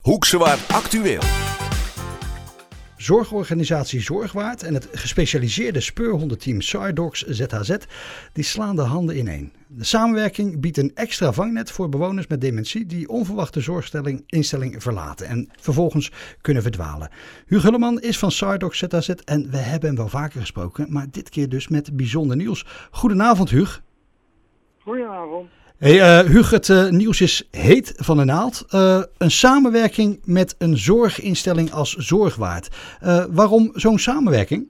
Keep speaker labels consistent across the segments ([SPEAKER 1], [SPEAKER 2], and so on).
[SPEAKER 1] Hoekse Waard actueel.
[SPEAKER 2] Zorgorganisatie Zorgwaard en het gespecialiseerde speurhondenteam SARDogs ZHZ die slaan de handen ineen. De samenwerking biedt een extra vangnet voor bewoners met dementie die onverwachte zorginstelling verlaten en vervolgens kunnen verdwalen. Huug Hulleman is van SARDogs ZHZ en we hebben hem wel vaker gesproken, maar dit keer dus met bijzonder nieuws. Goedenavond Huug.
[SPEAKER 3] Goedenavond.
[SPEAKER 2] Hey, Huug, het nieuws is heet van de naald. Een samenwerking met een zorginstelling als Zorgwaard. Waarom zo'n samenwerking?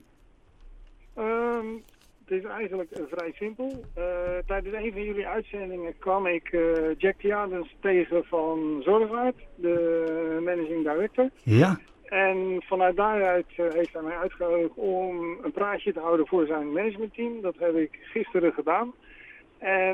[SPEAKER 3] Het is eigenlijk vrij simpel. Tijdens een van jullie uitzendingen kwam ik Jack Theadens tegen van Zorgwaard, de managing director.
[SPEAKER 2] Ja.
[SPEAKER 3] En vanuit daaruit heeft hij mij uitgenodigd om een praatje te houden voor zijn managementteam. Dat heb ik gisteren gedaan. En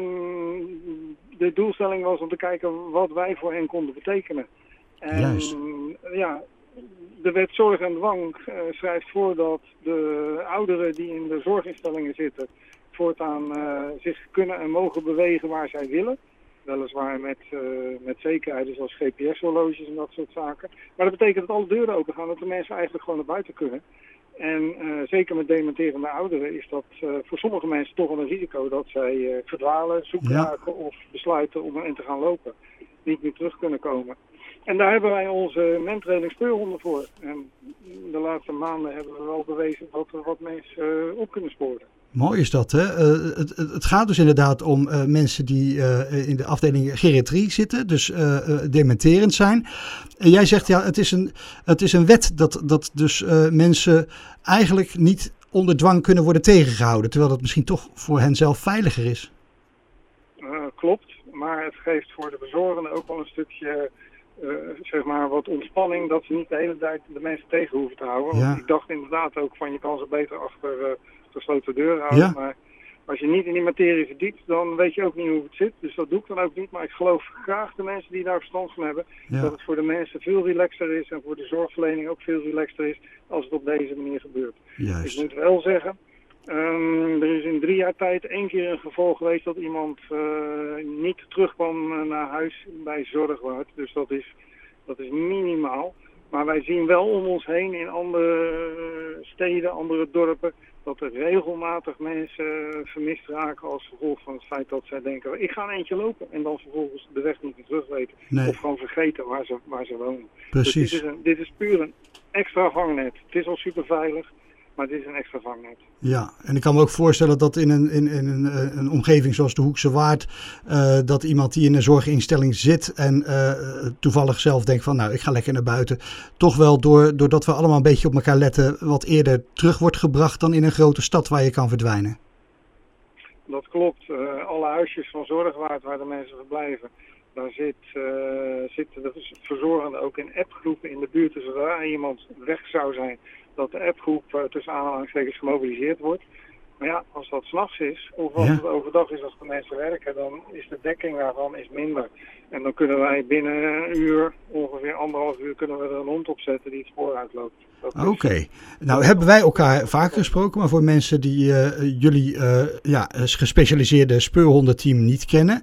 [SPEAKER 3] de doelstelling was om te kijken wat wij voor hen konden betekenen. En
[SPEAKER 2] juist.
[SPEAKER 3] Ja, de wet zorg en dwang schrijft voor dat de ouderen die in de zorginstellingen zitten voortaan zich kunnen en mogen bewegen waar zij willen. Weliswaar met zekerheden zoals GPS-horloges en dat soort zaken. Maar dat betekent dat alle deuren open gaan, dat de mensen eigenlijk gewoon naar buiten kunnen. En zeker met dementerende ouderen is dat voor sommige mensen toch wel een risico dat zij verdwalen, zoek raken of besluiten om erin te gaan lopen. Niet meer terug kunnen komen. En daar hebben wij onze mentrailing speurhonden voor. En de laatste maanden hebben we wel bewezen dat we wat mensen op kunnen sporen.
[SPEAKER 2] Mooi is dat, hè? Het gaat dus inderdaad om mensen die in de afdeling geriatrie zitten, dus dementerend zijn. En jij zegt, ja, het is een wet dat dus mensen eigenlijk niet onder dwang kunnen worden tegengehouden, terwijl dat misschien toch voor hen zelf veiliger is.
[SPEAKER 3] Klopt, maar het geeft voor de verzorgenden ook wel een stukje, zeg maar, wat ontspanning, dat ze niet de hele tijd de mensen tegen hoeven te houden.
[SPEAKER 2] Ja.
[SPEAKER 3] Want ik dacht inderdaad ook van, je kan ze beter achter gesloten deuren houden, maar als je niet in die materie verdiept, dan weet je ook niet hoe het zit. Dus dat doe ik dan ook niet, maar ik geloof graag de mensen die daar verstand van hebben, dat het voor de mensen veel relaxter is en voor de zorgverlening ook veel relaxter is als het op deze manier gebeurt.
[SPEAKER 2] Juist.
[SPEAKER 3] Ik moet wel zeggen, er is in 3 jaar tijd 1 keer een geval geweest dat iemand niet terugkwam naar huis bij Zorgwaard. Dus dat is minimaal. Maar wij zien wel om ons heen in andere steden, andere dorpen, dat er regelmatig mensen vermist raken als gevolg van het feit dat zij denken, ik ga een eentje lopen en dan vervolgens de weg niet meer terug weten.
[SPEAKER 2] Nee.
[SPEAKER 3] Of gewoon vergeten waar ze wonen.
[SPEAKER 2] Precies.
[SPEAKER 3] Dus dit is puur een extra vangnet. Het is al super veilig, maar dit is een extra vangnet.
[SPEAKER 2] Ja, en ik kan me ook voorstellen dat in een omgeving zoals de Hoekse Waard, dat iemand die in een zorginstelling zit en toevallig zelf denkt van, nou, ik ga lekker naar buiten, toch wel doordat we allemaal een beetje op elkaar letten, wat eerder terug wordt gebracht dan in een grote stad waar je kan verdwijnen.
[SPEAKER 3] Dat klopt. Alle huisjes van Zorgwaard waar de mensen verblijven, daar zitten de verzorgenden ook in appgroepen in de buurt. Dus zodra iemand weg zou zijn, dat de appgroep tussen aanhalingstekens gemobiliseerd wordt. Maar ja, als dat 's nachts is, of als het overdag is als de mensen werken, dan is de dekking daarvan minder. En dan kunnen wij binnen een uur, ongeveer 1,5 uur, kunnen we er een hond op zetten die het spoor uitloopt. Oké.
[SPEAKER 2] Nou hebben wij elkaar vaker gesproken, maar voor mensen die jullie gespecialiseerde speurhondenteam niet kennen.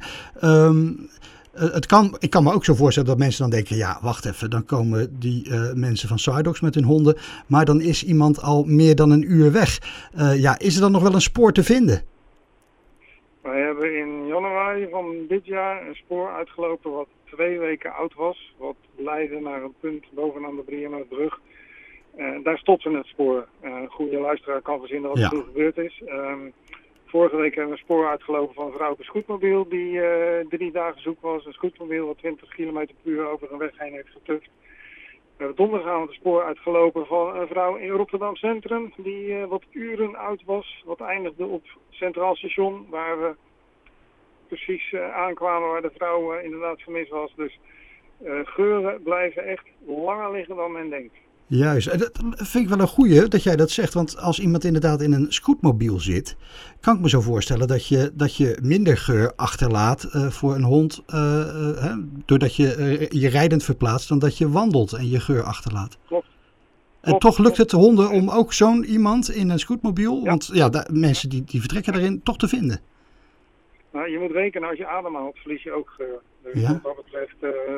[SPEAKER 2] Ik kan me ook zo voorstellen dat mensen dan denken, ja, wacht even, dan komen die mensen van SARDogs met hun honden, maar dan is iemand al meer dan een uur weg. Is er dan nog wel een spoor te vinden?
[SPEAKER 3] Wij hebben in januari van dit jaar een spoor uitgelopen wat 2 weken oud was, wat leidde naar een punt bovenaan de Briemerbrug. Daar stopte het spoor. Een goede luisteraar kan verzinnen wat er toen gebeurd is. Vorige week hebben we een spoor uitgelopen van een vrouw op een scootmobiel die 3 dagen zoek was. Een scootmobiel wat 20 km per uur over een weg heen heeft getuft. We hebben donderdagavond een spoor uitgelopen van een vrouw in Rotterdam Centrum die wat uren oud was. Wat eindigde op Centraal Station waar we precies aankwamen waar de vrouw inderdaad vermist was. Dus geuren blijven echt langer liggen dan men denkt.
[SPEAKER 2] Juist, dat vind ik wel een goeie dat jij dat zegt, want als iemand inderdaad in een scootmobiel zit, kan ik me zo voorstellen dat je minder geur achterlaat voor een hond, doordat je rijdend verplaatst, dan dat je wandelt en je geur achterlaat.
[SPEAKER 3] Klopt.
[SPEAKER 2] En toch lukt het de honden om ook zo'n iemand in een scootmobiel, want mensen die vertrekken daarin, toch te vinden.
[SPEAKER 3] Nou, je moet rekenen, als je ademhaalt, verlies je ook geur. Dus wat dat betreft,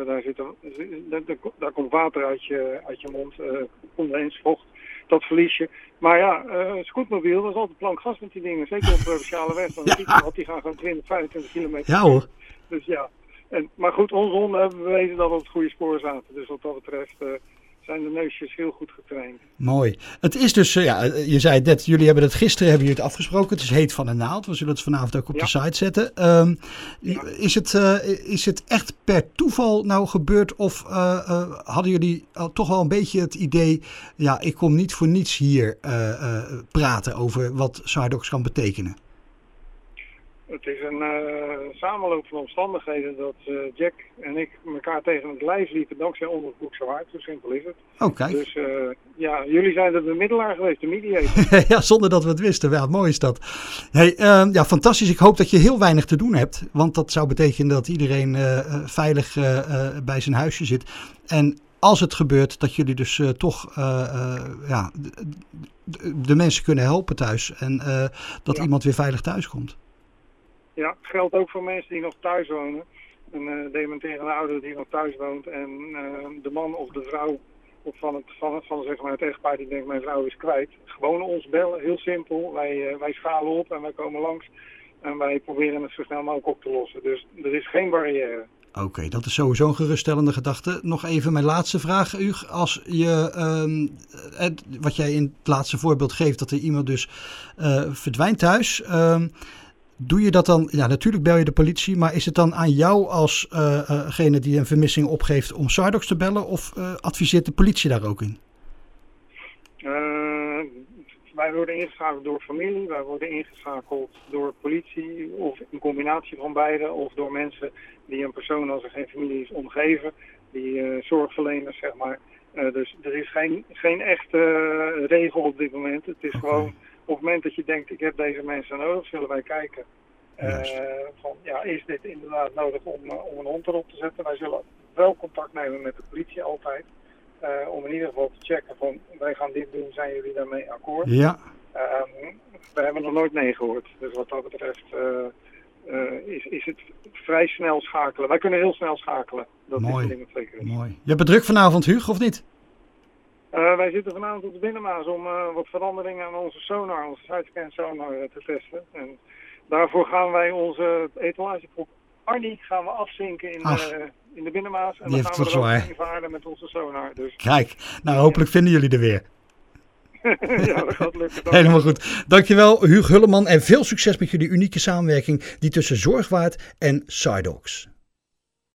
[SPEAKER 3] daar komt water uit je mond, komt eens vocht, dat verlies je. Maar ja, scootmobiel, dat is altijd plank gas met die dingen. Zeker op provinciale weg, want die gaan gewoon 20, 25 kilometer.
[SPEAKER 2] Ja hoor.
[SPEAKER 3] Dus ja. Maar goed, onze honden hebben bewezen dat we op het goede spoor zaten. Dus wat dat betreft zijn de neusjes heel goed getraind.
[SPEAKER 2] Mooi. Het is dus, je zei het net, jullie hebben jullie het afgesproken. Het is heet van de naald. We zullen het vanavond ook op de site zetten. Is het echt per toeval nou gebeurd? Of hadden jullie toch wel een beetje het idee, ja, ik kom niet voor niets hier praten over wat Sidedogs kan betekenen?
[SPEAKER 3] Het is een samenloop van omstandigheden dat Jack en ik elkaar tegen het lijf liepen dankzij Onderzoek Zo Hard. Zo simpel is het.
[SPEAKER 2] Oh, kijk.
[SPEAKER 3] Dus jullie zijn de bemiddelaar geweest, de mediator.
[SPEAKER 2] Ja, zonder dat we het wisten. Ja, mooi is dat. Hey, fantastisch. Ik hoop dat je heel weinig te doen hebt. Want dat zou betekenen dat iedereen veilig bij zijn huisje zit. En als het gebeurt, dat jullie dus toch de mensen kunnen helpen thuis. En dat iemand weer veilig thuis komt. Ja,
[SPEAKER 3] het geldt ook voor mensen die nog thuis wonen. Een dementerende ouder die nog thuis woont. En de man of de vrouw van zeg maar het echtpaar die denkt mijn vrouw is kwijt. Gewoon ons bellen, heel simpel. Wij schalen op en wij komen langs. En wij proberen het zo snel mogelijk op te lossen. Dus er is geen barrière.
[SPEAKER 2] Oké, dat is sowieso een geruststellende gedachte. Nog even mijn laatste vraag, Huug. Als je, wat jij in het laatste voorbeeld geeft, dat er iemand dus verdwijnt thuis. Doe je dat dan, ja, natuurlijk bel je de politie, maar is het dan aan jou alsgene die een vermissing opgeeft om Sidedogs te bellen of adviseert de politie daar ook in?
[SPEAKER 3] Wij worden ingeschakeld door familie, wij worden ingeschakeld door politie of een combinatie van beide of door mensen die een persoon als er geen familie is omgeven, die zorgverleners zeg maar. Dus er is geen echte regel op dit moment. Het is gewoon op het moment dat je denkt ik heb deze mensen nodig, zullen wij kijken. Is dit inderdaad nodig om een hond erop te zetten? Wij zullen wel contact nemen met de politie altijd. Om in ieder geval te checken van wij gaan dit doen, zijn jullie daarmee akkoord?
[SPEAKER 2] Ja.
[SPEAKER 3] We hebben nog nooit nee gehoord. Dus wat dat betreft is het vrij snel schakelen. Wij kunnen heel snel schakelen. Dat
[SPEAKER 2] mooi.
[SPEAKER 3] Is het ding zeker.
[SPEAKER 2] Mooi. Je hebt het druk vanavond, Huug, of niet?
[SPEAKER 3] Wij zitten vanavond op de Binnenmaas om wat veranderingen aan onze sonar, onze sidescan sonar te testen. En daarvoor gaan wij onze etalageprop Arnie gaan we afzinken in de Binnenmaas. En dan gaan we er ook invaren met onze sonar. Dus.
[SPEAKER 2] Kijk, nou hopelijk vinden jullie er weer.
[SPEAKER 3] Ja, dat gaat lukken.
[SPEAKER 2] Helemaal goed. Dankjewel, Huug Hulleman. En veel succes met jullie unieke samenwerking die tussen Zorgwaard en Sidedogs.